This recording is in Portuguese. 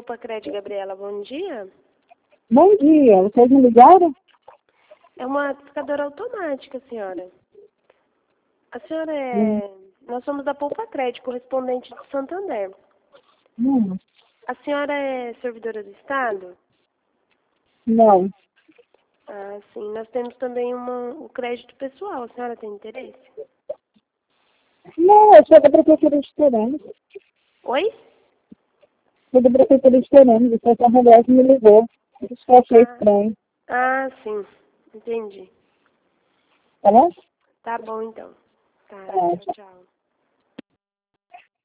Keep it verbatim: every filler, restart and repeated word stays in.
Poupa Crédito, Gabriela, bom dia. Bom dia, vocês me ligaram? É uma aplicadora automática, senhora. A senhora é... Hum. Nós somos da Poupa Crédito, correspondente de Santander. Hum. A senhora é servidora do Estado? Não. Ah, sim. Nós temos também uma, o crédito pessoal. A senhora tem interesse? Não, eu sou da Prefeitura de Teremos. Oi? Sou da Prefeitura de Teremos, o seu mulher que me ligou. Isso que eu achei Ah, estranho. ah, sim. Entendi. Tá bom? Tá bom, então. Tá, Tá. tchau, tchau.